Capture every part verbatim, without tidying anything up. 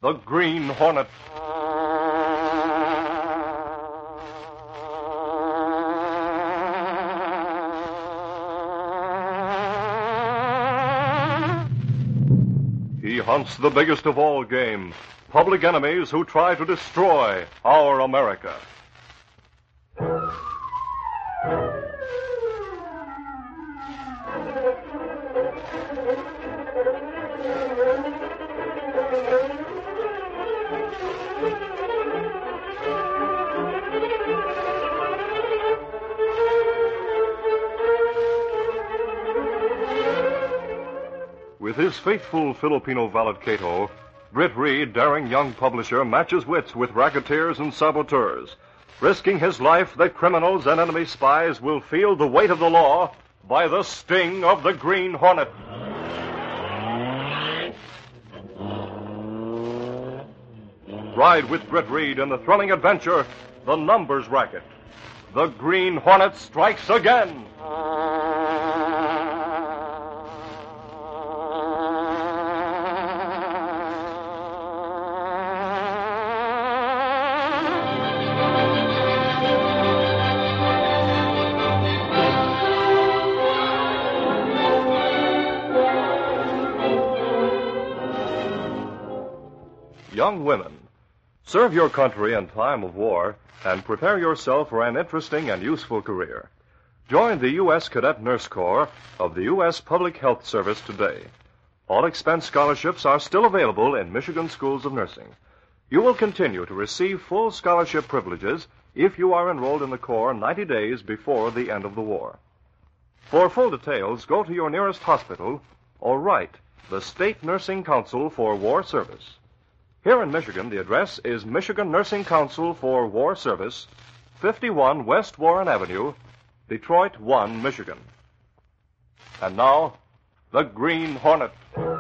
the Green Hornet. He hunts the biggest of all game, public enemies who try to destroy our America. With his faithful Filipino valet Cato, Britt Reed, daring young publisher, matches wits with racketeers and saboteurs, risking his life that criminals and enemy spies will feel the weight of the law by the sting of the Green Hornet. Ride with Britt Reed in the thrilling adventure, The Numbers Racket. The Green Hornet strikes again. Young women, serve your country in time of war and prepare yourself for an interesting and useful career. Join the U S Cadet Nurse Corps of the U S Public Health Service today. All expense scholarships are still available in Michigan schools of nursing. You will continue to receive full scholarship privileges if you are enrolled in the Corps ninety days before the end of the war. For full details, go to your nearest hospital or write the State Nursing Council for War Service. Here in Michigan, the address is Michigan Nursing Council for War Service, fifty-one West Warren Avenue, Detroit one, Michigan. And now, the Green Hornet.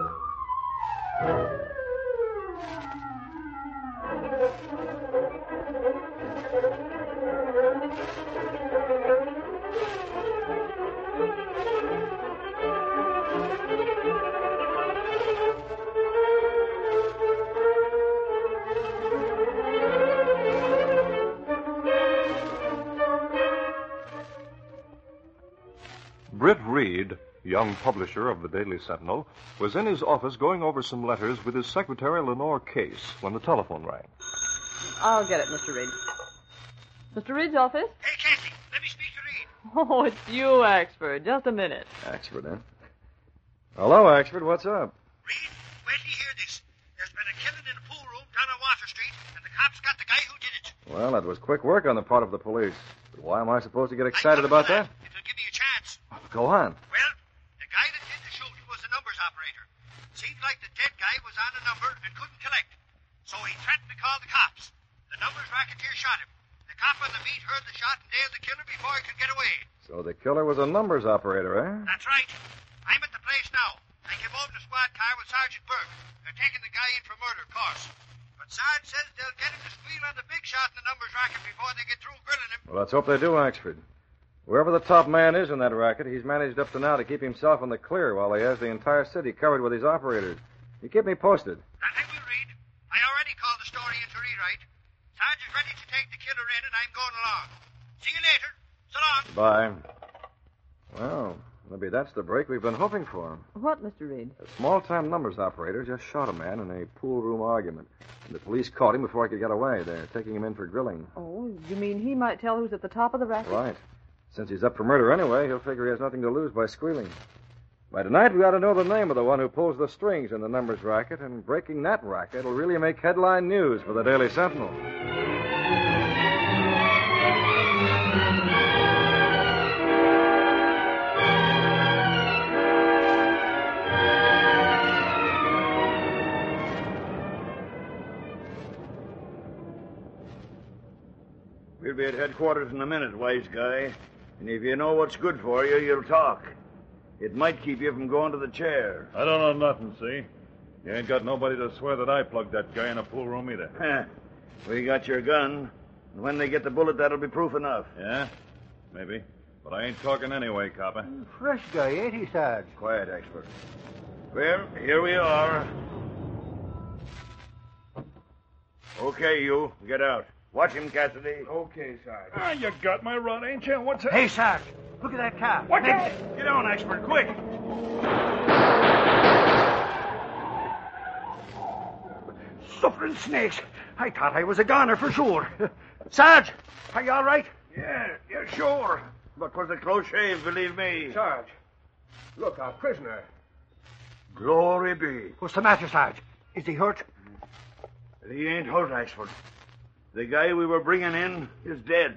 Britt Reed, young publisher of the Daily Sentinel, was in his office going over some letters with his secretary, Lenore Case, when the telephone rang. I'll get it, Mister Reed. Mister Reed's office? Hey, Casey, let me speak to Reed. Oh, it's you, Axford. Just a minute. Axford, eh? Hello, Axford. What's up? Reed, wait till you hear this. There's been a killing in a pool room down on Water Street, and the cops got the guy who did it. Well, that was quick work on the part of the police. But why am I supposed to get excited about that? It'll give me a chance. Go on. Well, the guy that did the shooting was a numbers operator. Seemed like the dead guy was on a number and couldn't collect. So he threatened to call the cops. The numbers racketeer shot him. The cop on the beat heard the shot and nailed the killer before he could get away. So the killer was a numbers operator, eh? That's right. I'm at the place now. I came over in a squad car with Sergeant Burke. They're taking the guy in for murder, of course. But Sarge says they'll get him to squeal on the big shot in the numbers racket before they get through grilling him. Well, let's hope they do, Axford. Whoever the top man is in that racket, he's managed up to now to keep himself in the clear while he has the entire city covered with his operators. You keep me posted. That I will, Reed. I already called the story into rewrite. Sarge is ready to take the killer in, and I'm going along. See you later. So long. Bye. Well, maybe that's the break we've been hoping for. What, Mister Reed? A small-time numbers operator just shot a man in a pool room argument. And the police caught him before he could get away. They're taking him in for grilling. Oh, you mean he might tell who's at the top of the racket? Right. Since he's up for murder anyway, he'll figure he has nothing to lose by squealing. By tonight, we ought to know the name of the one who pulls the strings in the numbers racket, and breaking that racket will really make headline news for the Daily Sentinel. We'll be at headquarters in a minute, wise guy. And if you know what's good for you, you'll talk. It might keep you from going to the chair. I don't know nothing, see? You ain't got nobody to swear that I plugged that guy in a pool room either. We got your gun. And when they get the bullet, that'll be proof enough. Yeah? Maybe. But I ain't talking anyway, copper. Fresh guy, ain't he, Sarge? Quiet, expert. Well, here we are. Okay, you. Get out. Watch him, Cassidy. Okay, Sarge. Ah, you got my rod, ain't you? What's that? Hey, Sarge, look at that car. Watch out! Get on, expert, quick. Suffering snakes. I thought I was a goner for sure. Sarge, are you all right? Yeah, yeah, sure. But 'twas a close shave, believe me. Sarge, look, our prisoner. Glory be. What's the matter, Sarge? Is he hurt? He ain't hurt, Ashford. The guy we were bringing in is dead.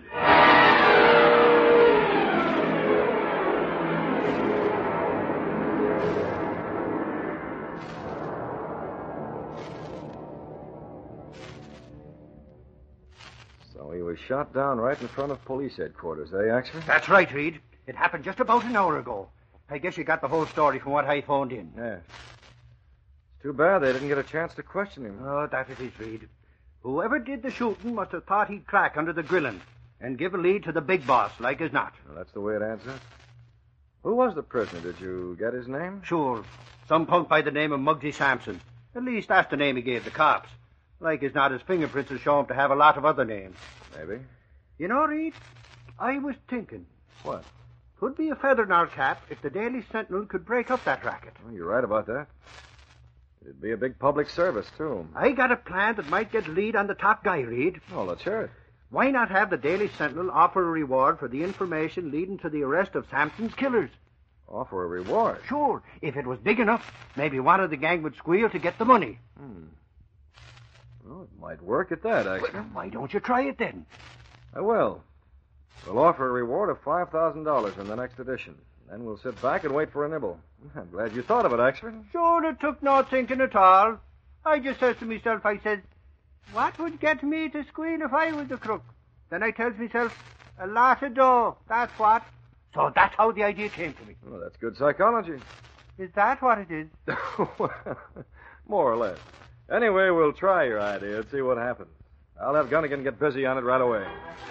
So he was shot down right in front of police headquarters, eh, Axford? That's right, Reed. It happened just about an hour ago. I guess you got the whole story from what I phoned in. Yeah. It's too bad they didn't get a chance to question him. Oh, that it is, Reed. Whoever did the shooting must have thought he'd crack under the grilling and give a lead to the big boss, like as not. Well, that's the way it adds up. Who was the prisoner? Did you get his name? Sure. Some punk by the name of Muggsy Sampson. At least that's the name he gave the cops. Like as not, his fingerprints will show him to have a lot of other names. Maybe. You know, Reed, I was thinking. What? Could be a feather in our cap if the Daily Sentinel could break up that racket. Well, you're right about that. It'd be a big public service, too. I got a plan that might get lead on the top guy, Reed. Oh, let's hear it. Why not have the Daily Sentinel offer a reward for the information leading to the arrest of Sampson's killers? Offer a reward? Sure. If it was big enough, maybe one of the gang would squeal to get the money. Hmm. Well, it might work at that, actually. Well, why don't you try it then? I will. We'll offer a reward of five thousand dollars in the next edition. Then we'll sit back and wait for a nibble. I'm glad you thought of it, Axford. Sure, it took no thinking at all. I just says to myself, I says, what would get me to squeal if I was the crook? Then I tells myself, a lot of dough, that's what. So that's how the idea came to me. Well, that's good psychology. Is that what it is? More or less. Anyway, we'll try your idea and see what happens. I'll have Gunnigan get busy on it right away.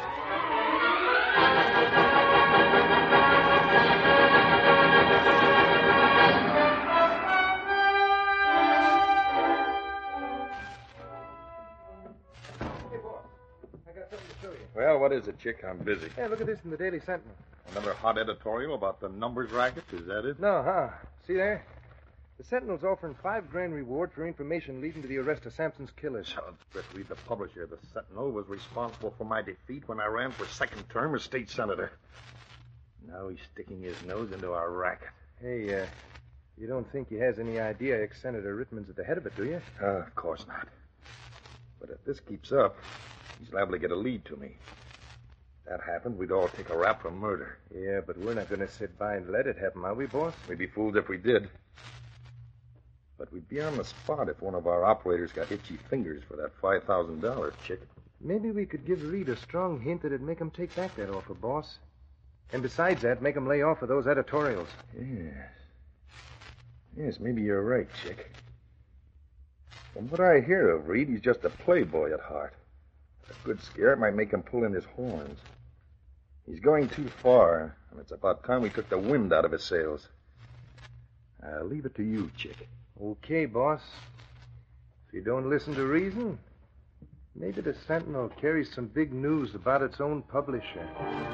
Well, what is it, Chick? I'm busy. Hey, look at this in the Daily Sentinel. Another hot editorial about the numbers racket? Is that it? No, huh? See there? The Sentinel's offering five grand reward for information leading to the arrest of Sampson's killers. So, but read the publisher. The Sentinel was responsible for my defeat when I ran for second term as state senator. Now he's sticking his nose into our racket. Hey, uh, you don't think he has any idea ex-Senator Rittman's at the head of it, do you? Uh, of course not. But if this keeps up, he's liable to get a lead to me. If that happened, we'd all take a rap for murder. Yeah, but we're not going to sit by and let it happen, are we, boss? We'd be fools if we did. But we'd be on the spot if one of our operators got itchy fingers for that five thousand dollars, Chick. Maybe we could give Reed a strong hint that'd make him take back that offer, boss. And besides that, make him lay off of those editorials. Yes. Yes, maybe you're right, Chick. From what I hear of Reed, he's just a playboy at heart. A good scare might make him pull in his horns. He's going too far, and it's about time we took the wind out of his sails. I'll leave it to you, Chick. Okay, boss. If you don't listen to reason, maybe the Sentinel carries some big news about its own publisher.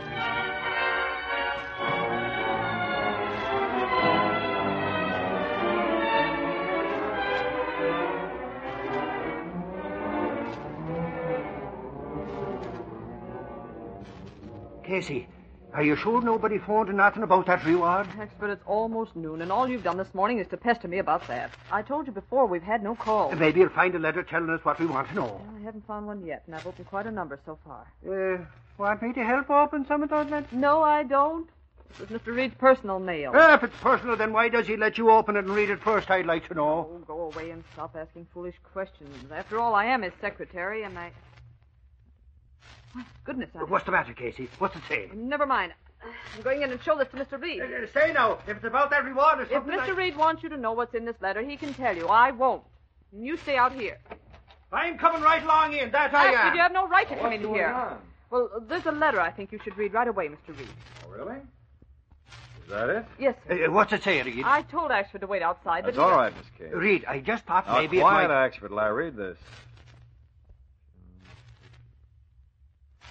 Casey, are you sure nobody phoned nothing about that reward? Expert, it's almost noon, and all you've done this morning is to pester me about that. I told you before we've had no calls. Maybe you'll find a letter telling us what we want to know. Well, I haven't found one yet, and I've opened quite a number so far. Uh, want me to help open some of those letters? No, I don't. This is Mister Reed's personal mail. Well, if it's personal, then why does he let you open it and read it first, I'd like to know. Oh, go away and stop asking foolish questions. After all, I am his secretary, and I... My goodness, I... What's the matter, Casey? What's it say? Never mind. I'm going in and show this to Mister Reed. Uh, uh, say now, if it's about that reward or If something... Mister I... Reed wants you to know what's in this letter, he can tell you. I won't. And you stay out here. I'm coming right along in, that I Actually, am. you have no right to come What's in going here. on? Well, there's a letter I think you should read right away, Mister Reed. Oh, really? Is that it? Yes, sir. Uh, what's it say, Reed? I told Ashford to wait outside, but That's he all doesn't- right, Miss Kay. Reed, I just thought Now, maybe quiet, it might... Axford, till I read this.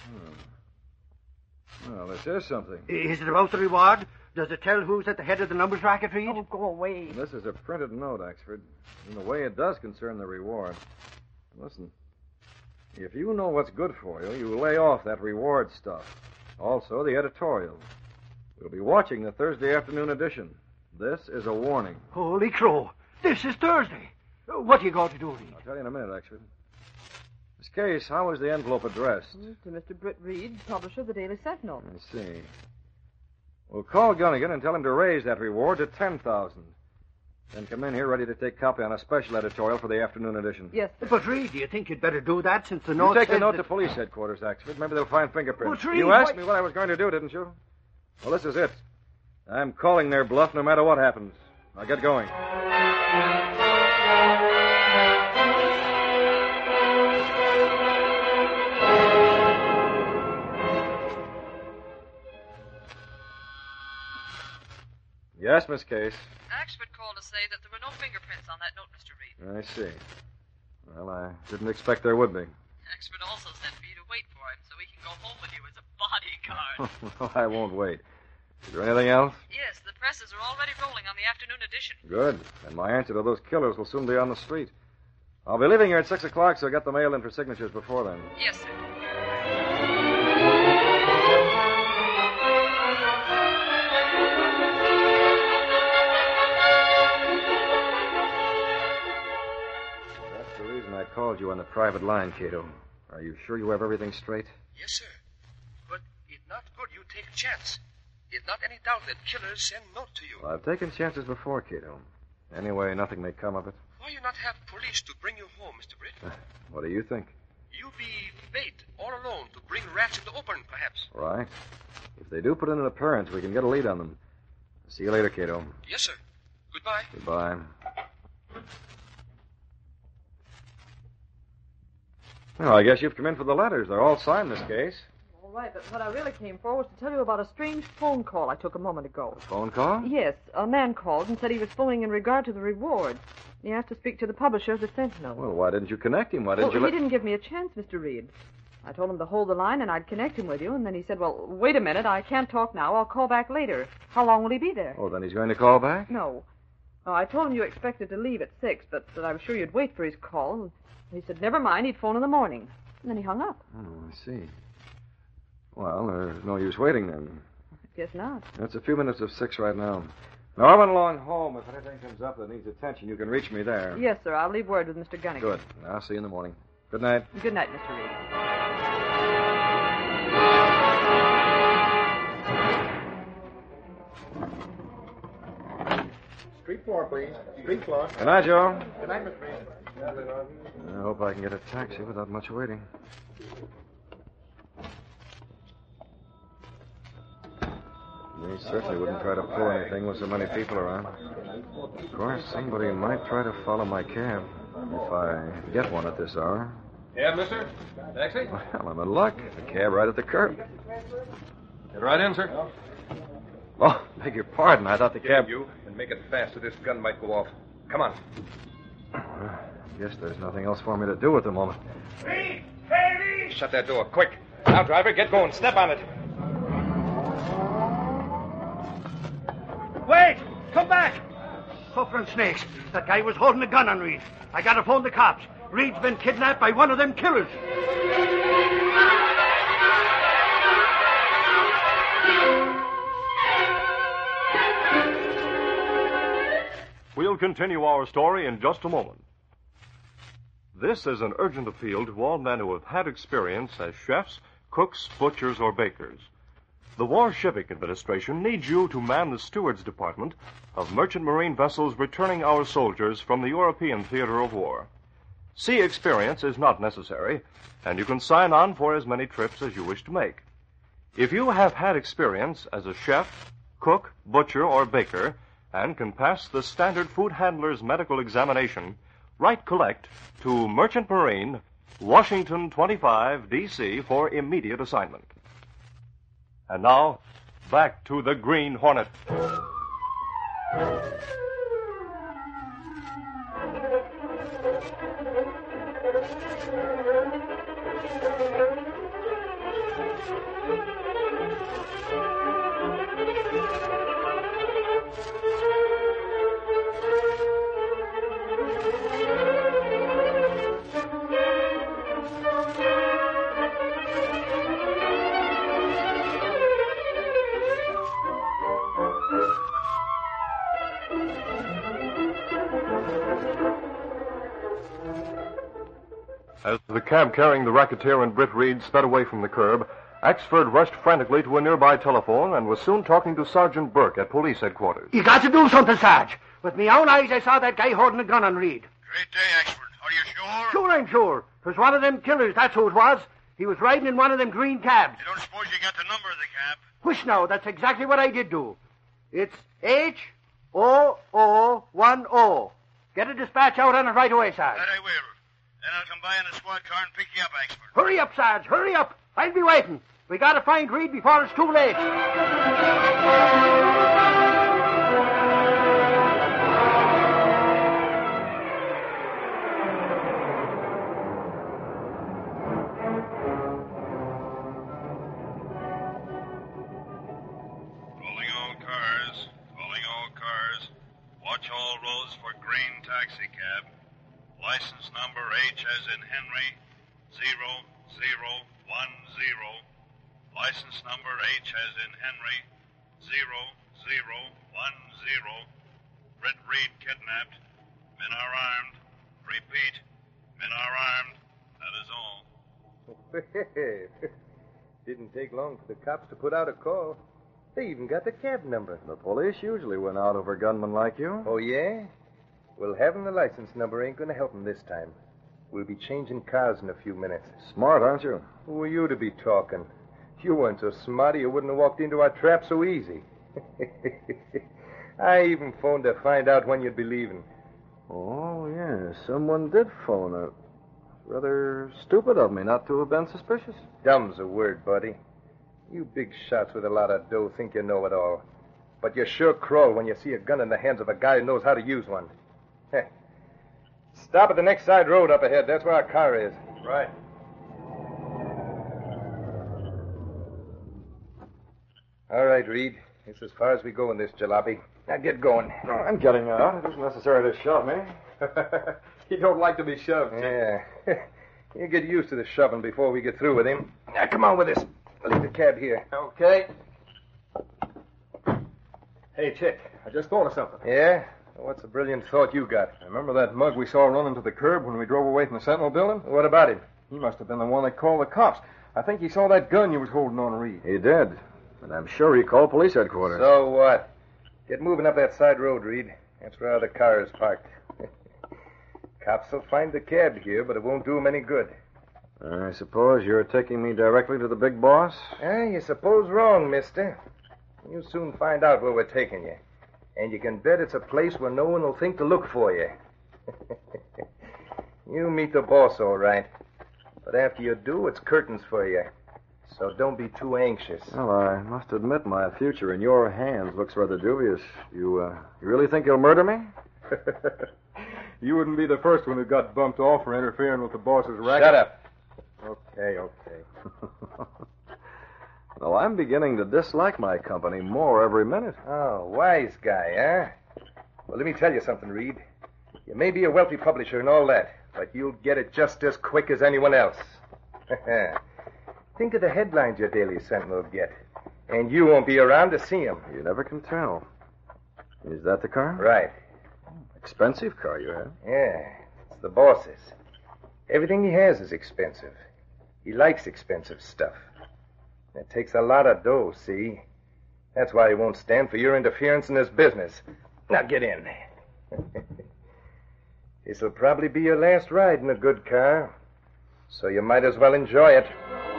Hmm. Well, this is something. Is it about the reward? Does it tell who's at the head of the numbers racket, Reed? Oh, go away. This is a printed note, Axford. In a way, it does concern the reward. Listen, if you know what's good for you, you lay off that reward stuff. Also, the editorial. We'll be watching the Thursday afternoon edition. This is a warning. Holy crow. This is Thursday. What are you going to do, Reed? I'll tell you in a minute, Axford. Miss Case, how is the envelope addressed? To Mister Britt Reed, publisher of the Daily Sentinel. I see. We'll call Gunnigan and tell him to raise that reward to ten thousand dollars. Then come in here ready to take copy on a special editorial for the afternoon edition. Yes, sir. But, Reed, do you think you'd better do that since the You note take the says note that... to police headquarters, Axford. Maybe they'll find fingerprints. But, Reed, you asked why- me what I was going to do, didn't you? Well, this is it. I'm calling their bluff no matter what happens. Now get going. Yes, Miss Case. Axford called to say that there were no fingerprints on that note, Mister Reed. I see. Well, I didn't expect there would be. Axford also sent me to wait for him so he can go home with you as a bodyguard. Well, I won't wait. Is there anything else? Yes, the presses are already rolling on the afternoon edition. Good. And my answer to those killers will soon be on the street. I'll be leaving here at six o'clock, so get the mail in for signatures before then. Yes, sir. That's the reason I called you on the private line, Cato. Are you sure you have everything straight? Yes, sir. But it's not good you take a chance. It's not any doubt that killers send note to you. Well, I've taken chances before, Cato. Anyway, nothing may come of it. Why you not have police to bring you home, Mister Britt? What do you think? You be bait all alone to bring rats in the open, perhaps. Right. If they do put in an appearance, we can get a lead on them. See you later, Cato. Yes, sir. Goodbye. Goodbye. Well, I guess you've come in for the letters. They're all signed, Miss Case. All right, but what I really came for was to tell you about a strange phone call I took a moment ago. Phone call? Yes, a man called and said he was phoning in regard to the reward. He asked to speak to the publisher of the Sentinel. Well, why didn't you connect him? Why didn't well, you he let... didn't give me a chance, Mister Reed. I told him to hold the line and I'd connect him with you, and then he said, well, wait a minute, I can't talk now. I'll call back later. How long will he be there? Oh, then he's going to call back? No. No, I told him you expected to leave at six, but that I was sure you'd wait for his call. He said, never mind, he'd phone in the morning. And then he hung up. Oh, I see. Well, there's no use waiting then. Guess not. It's a few minutes of six right now. Now, I went along home. If anything comes up that needs attention, you can reach me there. Yes, sir. I'll leave word with Mister Gunnigan. Good. I'll see you in the morning. Good night. Good night, Mister Reed. Street floor, please. Street floor. Good night, Joe. Good night, Mister Reed. I hope I can get a taxi without much waiting. They certainly wouldn't try to pull anything with so many people around. Of course, somebody might try to follow my cab if I get one at this hour. Yeah, mister? Taxi? Well, I'm in luck. The cab right at the curb. Get right in, sir. Oh, beg your pardon. I thought the cab... You, and make it fast or this gun might go off. Come on. I guess there's nothing else for me to do at the moment. Reed! Hey, Reed! Shut that door, quick. Now, driver, get going. Step on it. Wait! Come back! Suffering snakes. That guy was holding a gun on Reed. I gotta phone the cops. Reed's been kidnapped by one of them killers. We'll continue our story in just a moment. This is an urgent appeal to all men who have had experience as chefs, cooks, butchers, or bakers. The War Shipping Administration needs you to man the stewards department of merchant marine vessels returning our soldiers from the European theater of war. Sea experience is not necessary, and you can sign on for as many trips as you wish to make. If you have had experience as a chef, cook, butcher, or baker, and can pass the standard food handler's medical examination, write collect to Merchant Marine, Washington twenty-five, D C for immediate assignment. And now, back to the Green Hornet. As the cab carrying the racketeer and Britt Reed sped away from the curb, Axford rushed frantically to a nearby telephone and was soon talking to Sergeant Burke at police headquarters. You got to do something, Sarge. With my own eyes, I saw that guy holding a gun on Reed. Great day, Axford. Are you sure? Sure, I'm sure. It was one of them killers, that's who it was. He was riding in one of them green cabs. You don't suppose you got the number of the cab? Which now, that's exactly what I did do. It's H O O one O. Get a dispatch out on it right away, Sarge. That I will. Then I'll come by in a squad car and pick you up, Axford. Hurry up, Sarge, hurry up. I'll be waiting. We gotta find Reed before it's too late. Calling all cars. Calling all cars. Watch all roads for green taxicab. License number H as in Henry, zero, zero, one, zero. License number H as in Henry, zero, zero, one, zero. Britt Reed kidnapped. Men are armed. Repeat, men are armed. That is all. Didn't take long for the cops to put out a call. They even got the cab number. The police usually went out over gunmen like you. Oh, yeah? Well, having the license number ain't going to help them this time. We'll be changing cars in a few minutes. Smart, aren't you? Who are you to be talking? You weren't so smart, you wouldn't have walked into our trap so easy. I even phoned to find out when you'd be leaving. Oh, yeah, someone did phone it. Rather stupid of me not to have been suspicious. Dumb's a word, buddy. You big shots with a lot of dough think you know it all. But you sure crawl when you see a gun in the hands of a guy who knows how to use one. Stop at the next side road up ahead. That's where our car is. Right. All right, Reed. It's as far as we go in this jalopy. Now get going. Oh, I'm getting out. It isn't necessary to shove me. He don't like to be shoved. Yeah. You get used to the shoving before we get through with him. Now, come on with us. I'll leave the cab here. Okay. Hey, Chick, I just thought of something. Yeah? What's the brilliant thought you got? Remember that mug we saw running to the curb when we drove away from the Sentinel building? What about him? He must have been the one that called the cops. I think he saw that gun you was holding on Reed. He did. And I'm sure he called police headquarters. So what? Get moving up that side road, Reed. That's where our car is parked. Cops will find the cab here, but it won't do them any good. I suppose you're taking me directly to the big boss? Eh, you suppose wrong, mister. You'll soon find out where we're taking you. And you can bet it's a place where no one will think to look for you. You meet the boss, all right. But after you do, it's curtains for you. So don't be too anxious. Well, I must admit my future in your hands looks rather dubious. You, uh, you really think you'll murder me? You wouldn't be the first one who got bumped off for interfering with the boss's racket. Shut up. Okay, okay. Well, I'm beginning to dislike my company more every minute. Oh, wise guy, huh? Well, let me tell you something, Reed. You may be a wealthy publisher and all that, but you'll get it just as quick as anyone else. Think of the headlines your Daily Sentinel will get, and you won't be around to see them. You never can tell. Is that the car? Right. Expensive car you have. Yeah, it's the boss's. Everything he has is expensive. He likes expensive stuff. It takes a lot of dough, see? That's why he won't stand for your interference in his business. Now get in. This'll probably be your last ride in a good car, so you might as well enjoy it.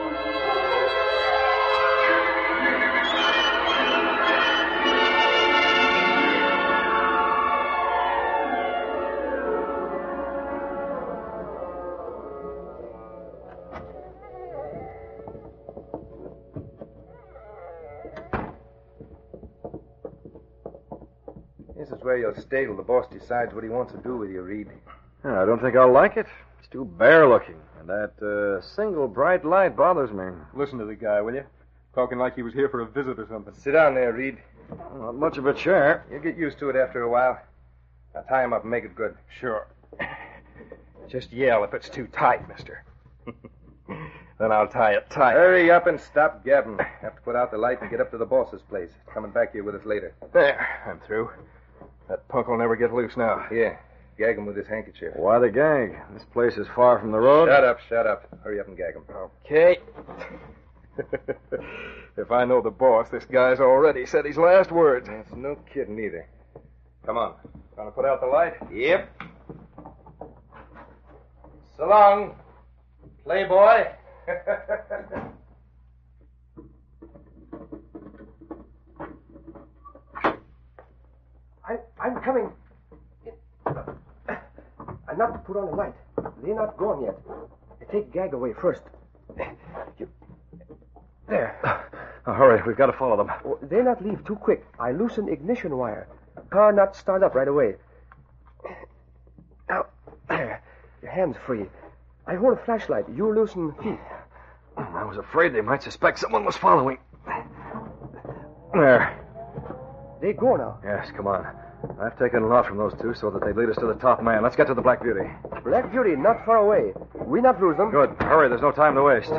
This is where you'll stay till the boss decides what he wants to do with you, Reed. Yeah, I don't think I'll like it. It's too bare looking. And that uh, single bright light bothers me. Listen to the guy, will you? Talking like he was here for a visit or something. Sit down there, Reed. Not much of a chair. You'll get used to it after a while. Now tie him up and make it good. Sure. Just yell if it's too tight, mister. Then I'll tie it tight. Hurry up and stop gabbing. Have to put out the light and get up to the boss's place. Coming back here with us later. There, I'm through. That punk will never get loose now. Yeah, gag him with his handkerchief. Why the gag? This place is far from the road. Shut up, shut up. Hurry up and gag him. Okay. If I know the boss, this guy's already said his last words. That's no kidding either. Come on. Gonna put out the light? Yep. So long, playboy. I, I'm coming. I'm not to put on the light. They're not gone yet. I take Gag away first. You... There. Oh, hurry, we've got to follow them. Oh, they not leave too quick. I loosen ignition wire. Car not start up right away. Now, there. Your hand's free. I hold a flashlight. You loosen feet. I was afraid they might suspect someone was following. There. They go now. Yes, come on. I've taken a lot from those two so that they lead us to the top man. Let's get to the Black Beauty. Black Beauty, not far away. We not lose them. Good. Hurry, there's no time to waste.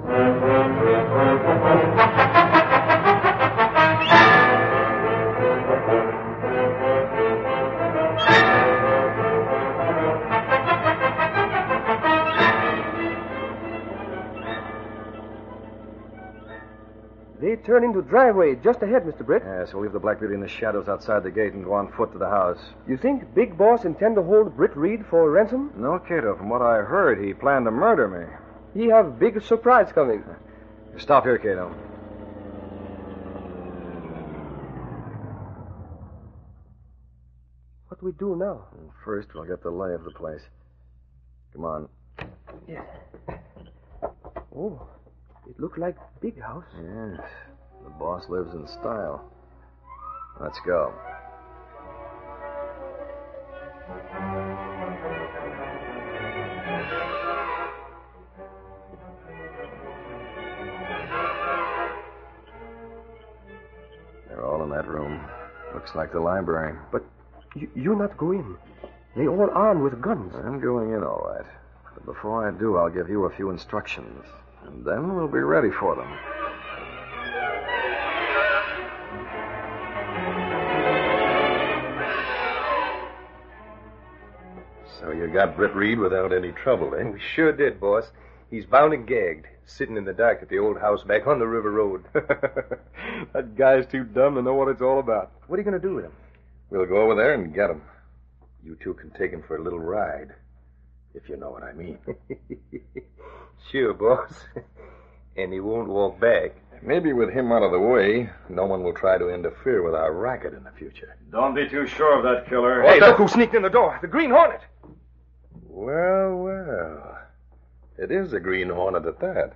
They turn into driveway just ahead, Mister Britt. Yes, we'll leave the Black Beauty in the shadows outside the gate and go on foot to the house. You think Big Boss intend to hold Britt Reed for ransom? No, Cato. From what I heard, he planned to murder me. He have big surprise coming. Stop here, Cato. What do we do now? First, we'll get the lay of the place. Come on. Yeah. Oh, it look like big house. Yes. The boss lives in style. Let's go. They're all in that room. Looks like the library. But you, you not go in. They all armed with guns. I'm going in, all right. But before I do, I'll give you a few instructions. And then we'll be ready for them. So you got Britt Reed without any trouble, eh? We sure did, boss. He's bound and gagged, sitting in the dark at the old house back on the river road. That guy's too dumb to know what it's all about. What are you going to do with him? We'll go over there and get him. You two can take him for a little ride, if you know what I mean. Sure, boss. And he won't walk back. Maybe with him out of the way, no one will try to interfere with our racket in the future. Don't be too sure of that killer. Hey, look who sneaked in the door. The Green Hornet. Well, well. It is a Green Hornet at that.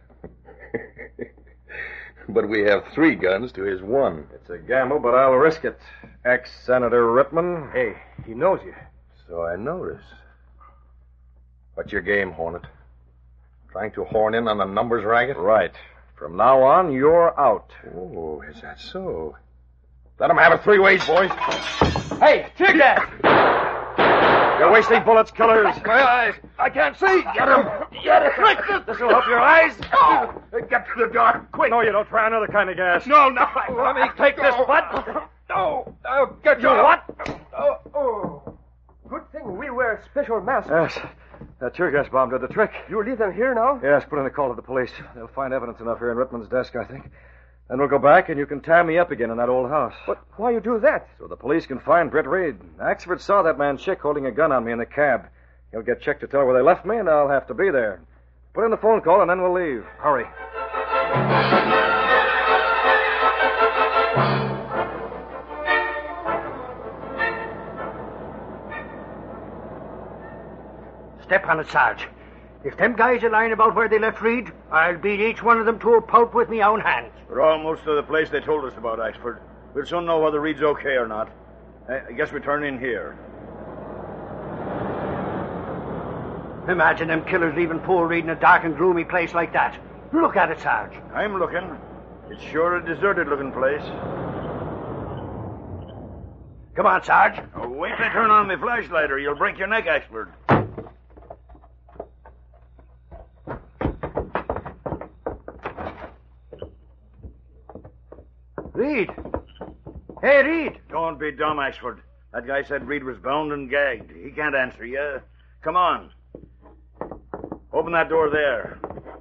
But we have three guns to his one. It's a gamble, but I'll risk it. Ex-Senator Rittman. Hey, he knows you. So I notice. What's your game, Hornet? Trying to horn in on the numbers racket? Right. From now on, you're out. Oh, is that so? Let him have it three ways, boys. Hey, tear gas! You're wasting bullets, killers. My eyes. I can't see. Get him. Get it. Quick. This will help your eyes. Oh, get to the door, quick. No, you don't. Try another kind of gas. No, no. Let me take this butt. No. I'll get you. What? Oh, oh. Good thing we wear special masks. Yes. That tear gas bomb did the trick. You leave them here now? Yes, put in a call to the police. They'll find evidence enough here in Rittman's desk, I think. Then we'll go back and you can tie me up again in that old house. But why you do that? So the police can find Britt Reed. Axford saw that man Chick holding a gun on me in the cab. He'll get Chick to tell where they left me, and I'll have to be there. Put in the phone call, and then we'll leave. Hurry. Step on it, Sarge. If them guys are lying about where they left Reed, I'll beat each one of them to a pulp with me own hands. We're almost to the place they told us about, Axford. We'll soon know whether Reed's okay or not. I guess we turn in here. Imagine them killers leaving poor Reed in a dark and gloomy place like that. Look at it, Sarge. I'm looking. It's sure a deserted-looking place. Come on, Sarge. Oh, wait till I turn on my flashlight or you'll break your neck, Axford. Reed. Hey, Reed. Don't be dumb, Axford. That guy said Reed was bound and gagged. He can't answer you. Come on. Open that door there.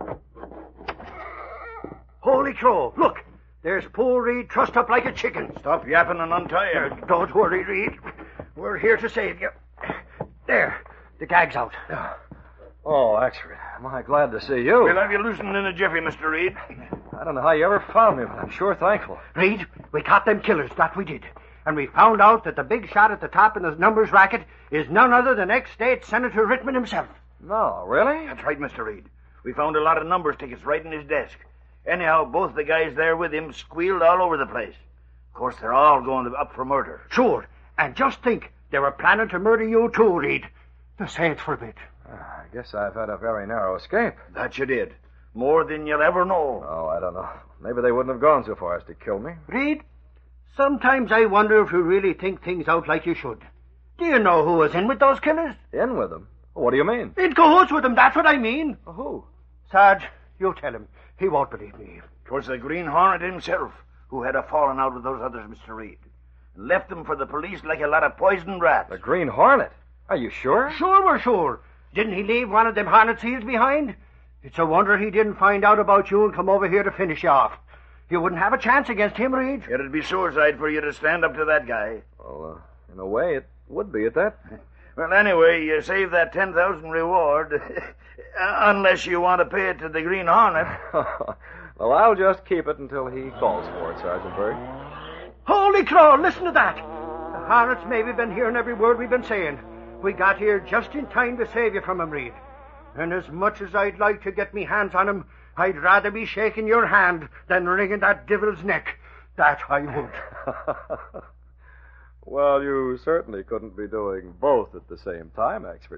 Holy crow. Look. There's poor Reed trussed up like a chicken. Stop yapping and untie him. Uh, don't worry, Reed. We're here to save you. There. The gag's out. Oh, Axford, am I glad to see you. We'll have you loosened in a jiffy, Mister Reed. I don't know how you ever found me, but I'm sure thankful. Reed, we caught them killers, that we did. And we found out that the big shot at the top in the numbers racket is none other than ex-state Senator Rittman himself. No, really? That's right, Mister Reed. We found a lot of numbers tickets right in his desk. Anyhow, both the guys there with him squealed all over the place. Of course, they're all going up for murder. Sure. And just think, they were planning to murder you too, Reed. The saints forbid. Uh, I guess I've had a very narrow escape. That you did. More than you'll ever know. Oh, I don't know. Maybe they wouldn't have gone so far as to kill me. Reed, sometimes I wonder if you really think things out like you should. Do you know who was in with those killers? In with them? What do you mean? In cahoots with them, that's what I mean. Uh, who? Sarge, you tell him. He won't believe me. 'Twas the Green Hornet himself who had a falling out with those others, Mister Reed. And left them for the police like a lot of poisoned rats. The Green Hornet? Are you sure? Sure, we're sure. Didn't he leave one of them hornet seals behind? It's a wonder he didn't find out about you and come over here to finish you off. You wouldn't have a chance against him, Reed. It'd be suicide for you to stand up to that guy. Well, uh, in a way, it would be at that. Well, anyway, you save that ten thousand reward, unless you want to pay it to the Green Hornet. Well, I'll just keep it until he calls for it, Sergeant Berg. Holy crow, listen to that. The Hornet's maybe been hearing every word we've been saying. We got here just in time to save you from him, Reed. And as much as I'd like to get me hands on him, I'd rather be shaking your hand than wringing that devil's neck. That I would. Well, you certainly couldn't be doing both at the same time, Axford.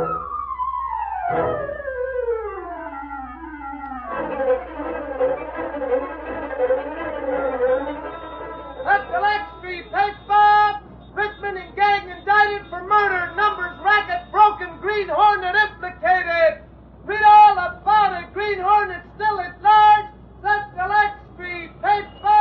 At the Lextree paper, Rittman and gang indicted for murder, numbers racket broken, Green Hornet implicated. Read all about it, Green Hornet still at large. At the Lextree paper.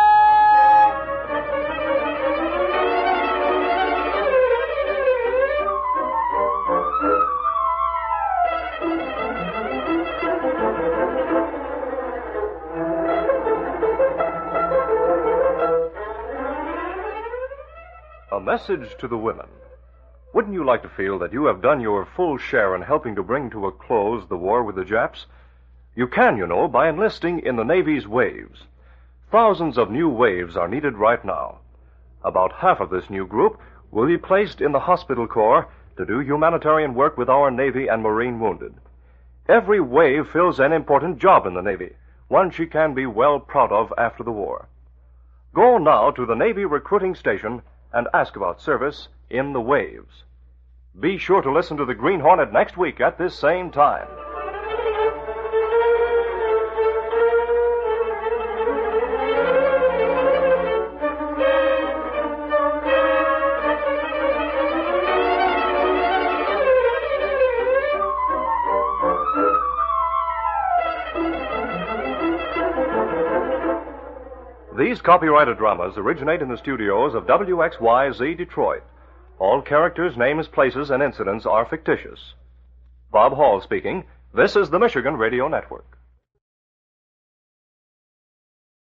A message to the women. Wouldn't you like to feel that you have done your full share in helping to bring to a close the war with the Japs? You can, you know, by enlisting in the Navy's Waves. Thousands of new Waves are needed right now. About half of this new group will be placed in the hospital corps to do humanitarian work with our Navy and Marine wounded. Every Wave fills an important job in the Navy, one she can be well proud of after the war. Go now to the Navy recruiting station and ask about service in the Waves. Be sure to listen to the Green Hornet next week at this same time. These copyrighted dramas originate in the studios of W X Y Z Detroit. All characters, names, places, and incidents are fictitious. Bob Hall speaking. This is the Michigan Radio Network.